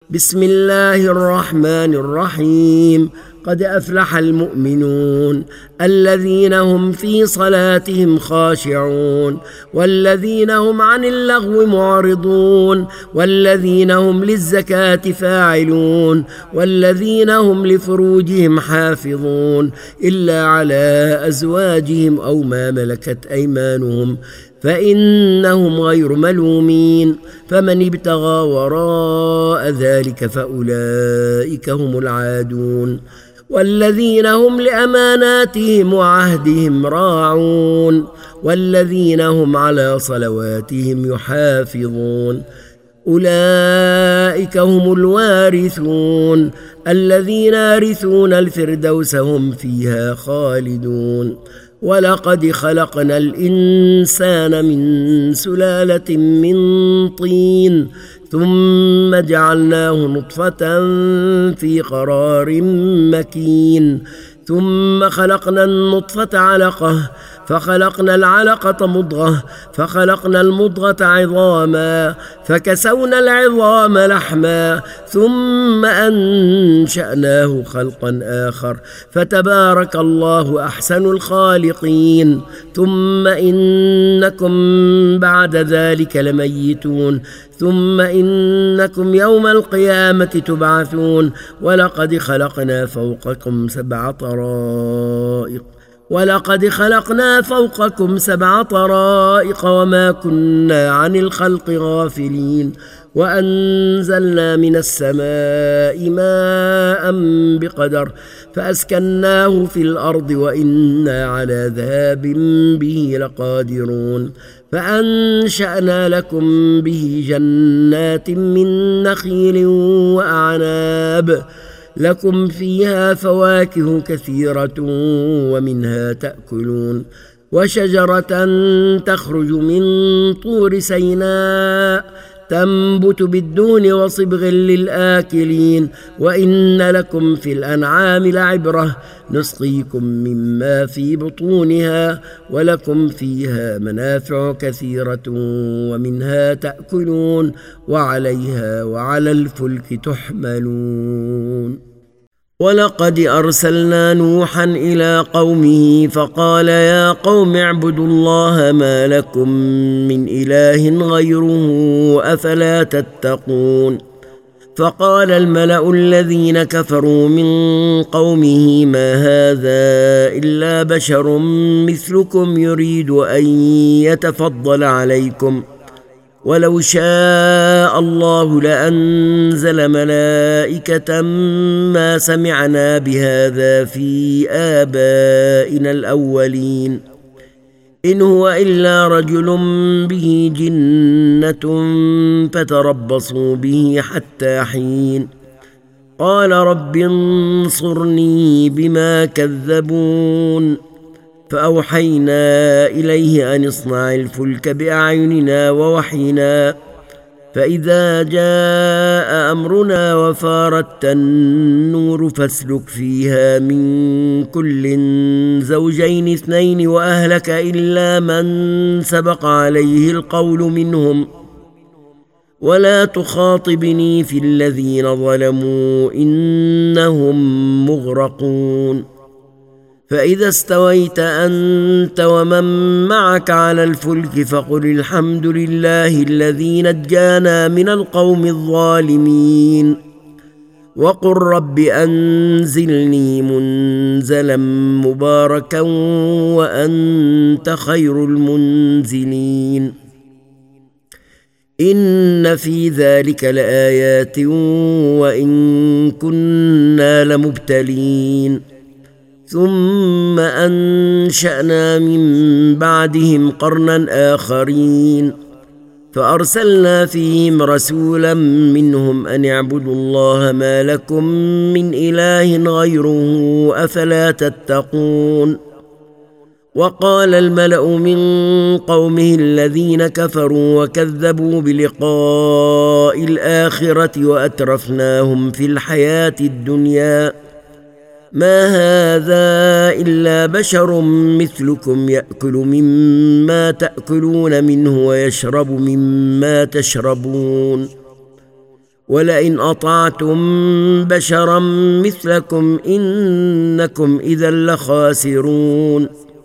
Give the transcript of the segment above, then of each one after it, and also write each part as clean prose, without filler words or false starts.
بسم الله الرحمن الرحيم. قد أفلح المؤمنون الذين هم في صلاتهم خاشعون والذين هم عن اللغو معرضون والذين هم للزكاة فاعلون والذين هم لفروجهم حافظون إلا على أزواجهم أو ما ملكت أيمانهم فإنهم غير ملومين. فمن ابتغى وراء ذلك فأولئك هم العادون. والذين هم لأماناتهم وعهدهم راعون والذين هم على صلواتهم يحافظون أولئك هم الوارثون الذين يرثون الفردوس هم فيها خالدون. ولقد خلقنا الإنسان من سلالة من طين ثم جعلناه نطفة في قرار مكين ثم خلقنا النطفة علقة فخلقنا العلقة مضغة فخلقنا المضغة عظاما فكسونا العظام لحما ثم أنشأناه خلقا آخر فتبارك الله أحسن الخالقين. ثم إنكم بعد ذلك لميتون ثم إنكم يوم القيامة تبعثون. ولقد خلقنا فوقكم سبع طرائق وما كنا عن الخلق غافلين. وأنزلنا من السماء ماء بقدر فأسكناه في الأرض وإنا على ذهاب به لقادرون. فأنشأنا لكم به جنات من نخيل وأعناب لكم فيها فواكه كثيرة ومنها تأكلون. وشجرة تخرج من طور سيناء تنبت بالدون وصبغ للآكلين. وإن لكم في الأنعام لعبرة نسقيكم مما في بطونها ولكم فيها منافع كثيرة ومنها تأكلون وعليها وعلى الفلك تحملون. ولقد أرسلنا نوحا إلى قومه فقال يا قوم اعبدوا الله ما لكم من إله غيره أفلا تتقون. فقال الملأ الذين كفروا من قومه ما هذا إلا بشر مثلكم يريد أن يتفضل عليكم ولو شاء الله لأنزل ملائكة ما سمعنا بهذا في آبائنا الأولين إن هو إلا رجل به جنة فتربصوا به حتى حين. قال رب انصرني بما كذبون. فأوحينا إليه أن اصنع الفلك بأعيننا ووحينا فإذا جاء أمرنا وفارت النور فاسلك فيها من كل زوجين اثنين وأهلك إلا من سبق عليه القول منهم ولا تخاطبني في الذين ظلموا إنهم مغرقون. فإذا استويت أنت ومن معك على الفلك فقل الحمد لله الذي نجانا من القوم الظالمين وقل رب أنزلني منزلا مباركا وأنت خير المنزلين. إن في ذلك لآيات وإن كنا لمبتلين. ثم أنشأنا من بعدهم قرنا آخرين فأرسلنا فيهم رسولا منهم أن اعبدوا الله ما لكم من إله غيره أفلا تتقون. وقال الملأ من قومه الذين كفروا وكذبوا بلقاء الآخرة وأترفناهم في الحياة الدنيا ما هذا إلا بشر مثلكم يأكل مما تأكلون منه ويشرب مما تشربون ولئن أطعتم بشرا مثلكم إنكم إذا لخاسرون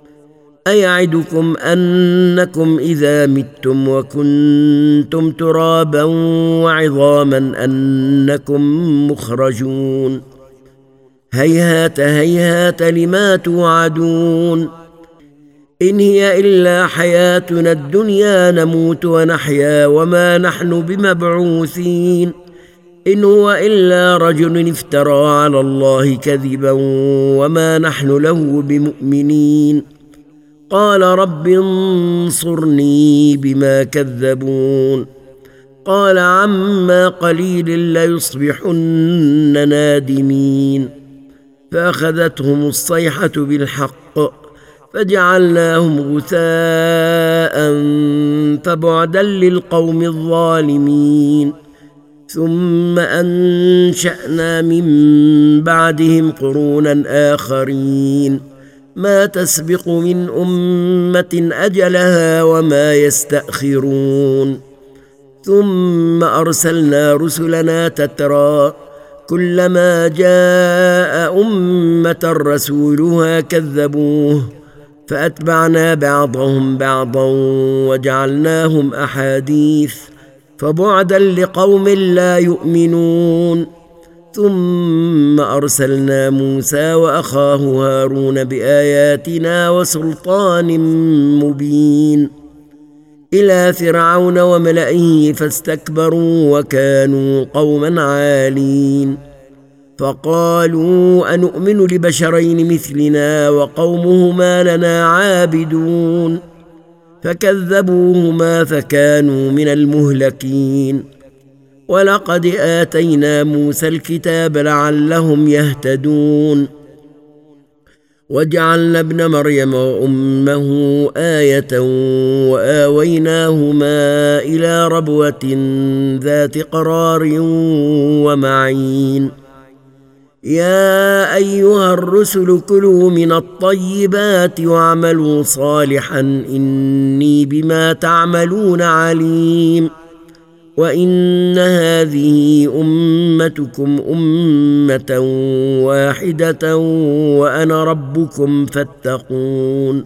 أيعدكم أنكم إذا متم وكنتم ترابا وعظاما أنكم مخرجون هيهات هيهات لما توعدون إن هي إلا حياتنا الدنيا نموت ونحيا وما نحن بمبعوثين إن هو إلا رجل افترى على الله كذبا وما نحن له بمؤمنين قال رب انصرني بما كذبون قال عما قليل ليصبحن نادمين فأخذتهم الصيحة بالحق فجعلناهم غثاء فبعدا للقوم الظالمين ثم أنشأنا من بعدهم قرونا آخرين ما تسبق من أمة أجلها وما يستأخرون ثم أرسلنا رسلنا تترى كلما جاء أمة رسولها كذبوه فأتبعنا بعضهم بعضا وجعلناهم أحاديث فبعدا لقوم لا يؤمنون ثم أرسلنا موسى وأخاه هارون بآياتنا وسلطان مبين إلى فرعون وملئه فاستكبروا وكانوا قوما عالين فقالوا أنؤمن لبشرين مثلنا وقومهما لنا عابدون فكذبوهما فكانوا من المهلكين ولقد آتينا موسى الكتاب لعلهم يهتدون وجعلنا ابن مريم وأمه آية وآويناهما إلى ربوة ذات قرار ومعين يا أيها الرسل كلوا من الطيبات واعملوا صالحا إني بما تعملون عليم وإن هذه أمتكم أمة واحدة وأنا ربكم فاتقون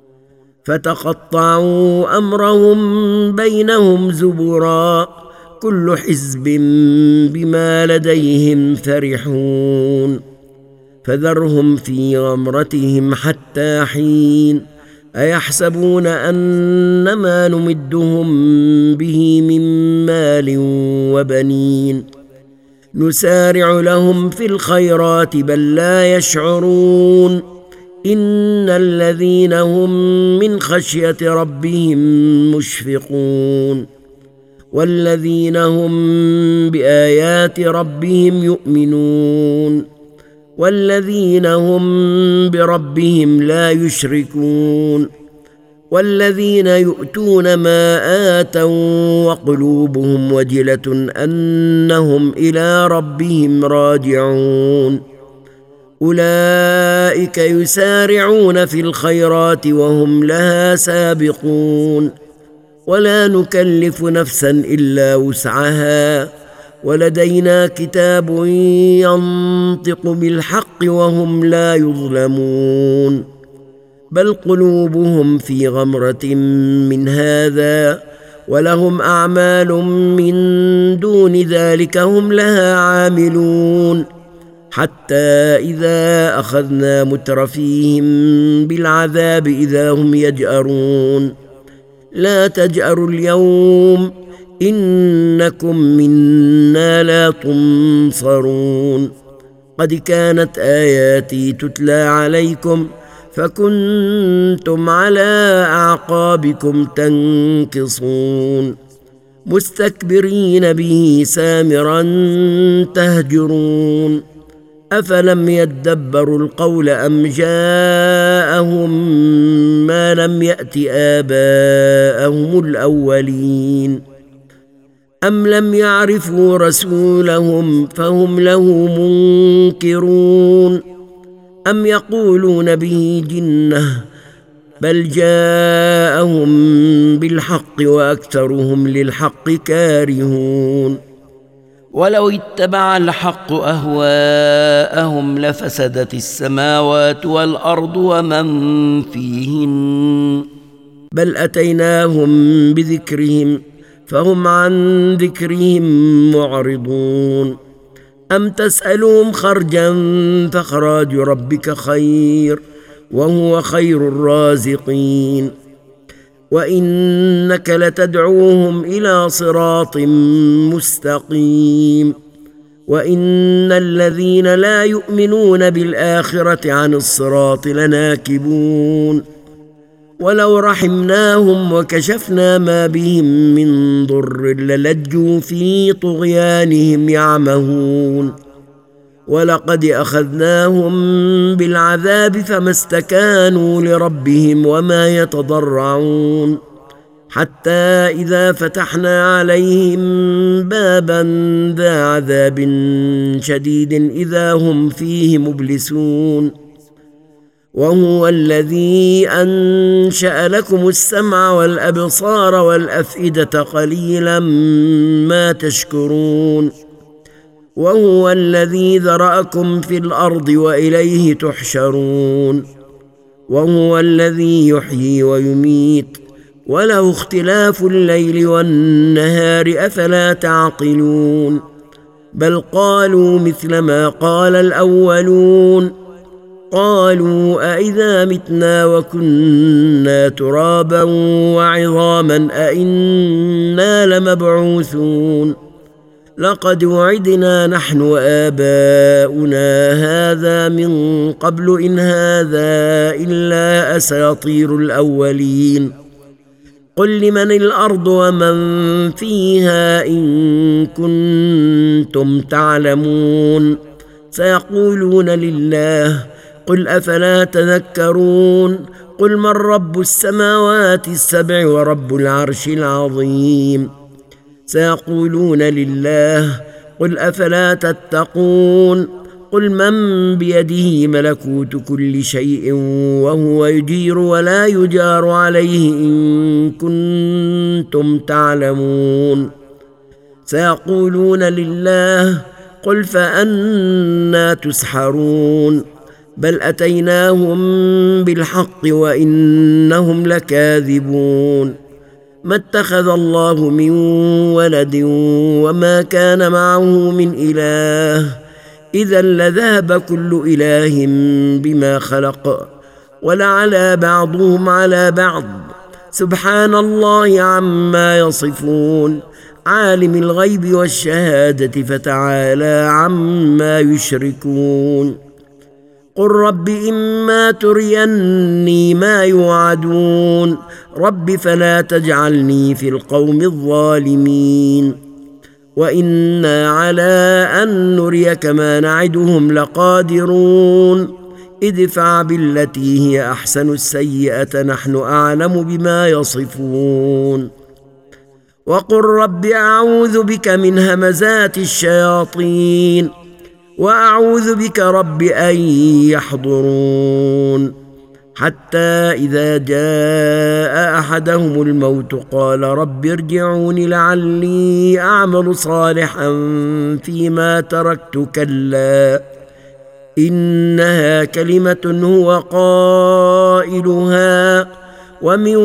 فتقطعوا أمرهم بينهم زبرا كل حزب بما لديهم فرحون فذرهم في غمرتهم حتى حين أيحسبون أن ما نمدهم به من مال وبنين نسارع لهم في الخيرات بل لا يشعرون إن الذين هم من خشية ربهم مشفقون والذين هم بآيات ربهم يؤمنون والذين هم بربهم لا يشركون والذين يؤتون ما آتوا وقلوبهم وجلة أنهم إلى ربهم راجعون أولئك يسارعون في الخيرات وهم لها سابقون ولا نكلف نفسا إلا وسعها ولدينا كتاب ينطق بالحق وهم لا يظلمون بل قلوبهم في غمرة من هذا ولهم أعمال من دون ذلك هم لها عاملون حتى إذا أخذنا مترفيهم بالعذاب إذا هم يجأرون لا تجأروا اليوم إنكم منا لا تنصرون قد كانت آياتي تتلى عليكم فكنتم على أعقابكم تنكصون مستكبرين به سامرا تهجرون أفلم يدبروا القول أم جاءهم ما لم يأت آباءهم الأولين أم لم يعرفوا رسولهم فهم له منكرون أم يقولون به جنة بل جاءهم بالحق وأكثرهم للحق كارهون ولو اتبع الحق أهواءهم لفسدت السماوات والأرض ومن فيهن بل أتيناهم بذكرهم فهم عن ذكرهم معرضون أم تسألهم خرجا فخراج ربك خير وهو خير الرازقين وإنك لتدعوهم إلى صراط مستقيم وإن الذين لا يؤمنون بالآخرة عن الصراط لناكبون ولو رحمناهم وكشفنا ما بهم من ضر للجوا في طغيانهم يعمهون ولقد أخذناهم بالعذاب فما استكانوا لربهم وما يتضرعون حتى إذا فتحنا عليهم بابا ذا عذاب شديد إذا هم فيه مبلسون وهو الذي أنشأ لكم السمع والأبصار والأفئدة قليلا ما تشكرون وهو الذي ذرأكم في الأرض وإليه تحشرون وهو الذي يحيي ويميت وله اختلاف الليل والنهار أفلا تعقلون بل قالوا مثل ما قال الأولون قالوا أئذا متنا وكنا ترابا وعظاما أئنا لمبعوثون لقد وعدنا نحن وآباؤنا هذا من قبل إن هذا إلا أساطير الأولين قل لمن الأرض ومن فيها إن كنتم تعلمون سيقولون لله قل أفلا تذكرون قل من رب السماوات السبع ورب العرش العظيم سيقولون لله قل أفلا تتقون قل من بيده ملكوت كل شيء وهو يجير ولا يجار عليه إن كنتم تعلمون سيقولون لله قل فأنى تسحرون بل أتيناهم بالحق وإنهم لكاذبون ما اتخذ الله من ولد وما كان معه من إله إذا لذهب كل إله بما خلق ولعلى بعضهم على بعض سبحان الله عما يصفون عالم الغيب والشهادة فتعالى عما يشركون قل رب إما تريني ما يوعدون رب فلا تجعلني في القوم الظالمين وإنا على أن نريك ما نعدهم لقادرون ادفع بالتي هي أحسن السيئة نحن أعلم بما يصفون وقل رب أعوذ بك من همزات الشياطين وأعوذ بك رب أن يحضرون حتى إذا جاء أحدهم الموت قال رب ارجعون لعلي أعمل صالحا فيما تركت كلا إنها كلمة هو قائلها ومن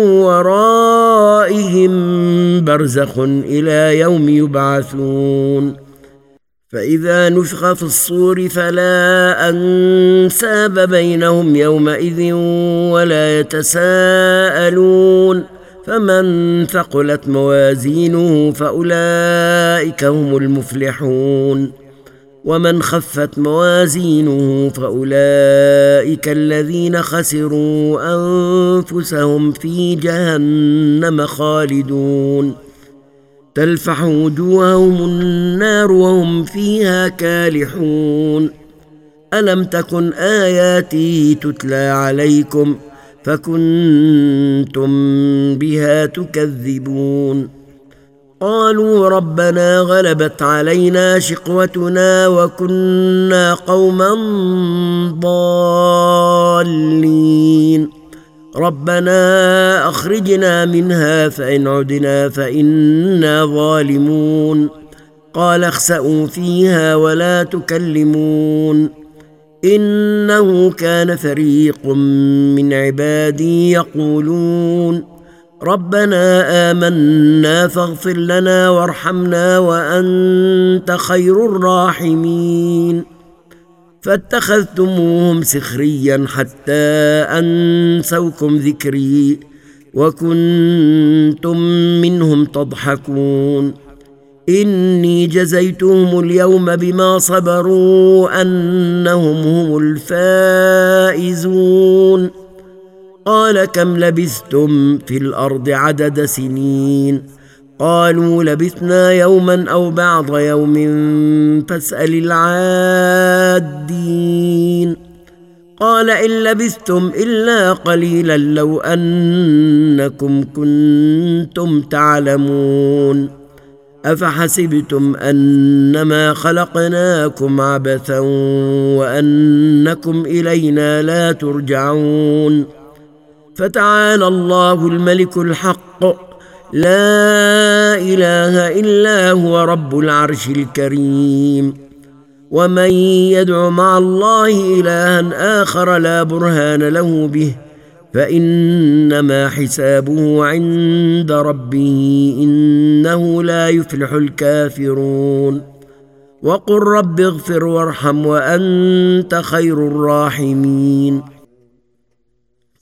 ورائهم برزخ إلى يوم يبعثون فإذا نفخ في الصور فلا أنساب بينهم يومئذ ولا يتساءلون فمن ثقلت موازينه فأولئك هم المفلحون ومن خفت موازينه فأولئك الذين خسروا أنفسهم في جهنم خالدون تلفح وجوههم النار وهم فيها كالحون ألم تكن آياتي تتلى عليكم فكنتم بها تكذبون قالوا ربنا غلبت علينا شقوتنا وكنا قوما ضالين ربنا أخرجنا منها فإن عدنا فإنا ظالمون قال اخسئوا فيها ولا تكلمون إنه كان فريق من عبادي يقولون ربنا آمنا فاغفر لنا وارحمنا وأنت خير الراحمين فاتخذتموهم سخريا حتى أنسوكم ذكري وكنتم منهم تضحكون إني جزيتهم اليوم بما صبروا أنهم هم الفائزون قال كم لبثتم في الأرض عدد سنين قالوا لبثنا يوما أو بعض يوم فاسأل العادين قال إن لبثتم إلا قليلا لو أنكم كنتم تعلمون أفحسبتم أنما خلقناكم عبثا وأنكم إلينا لا ترجعون فتعالى الله الملك الحق لا إله إلا هو رب العرش الكريم ومن يدع مع الله إلها آخر لا برهان له به فإنما حسابه عند ربه إنه لا يفلح الكافرون وقل رب اغفر وارحم وأنت خير الراحمين